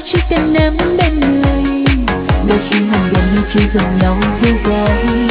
chỉ cần em bên người, đôi khi mình gần như chỉ gần nhau vui vẻ.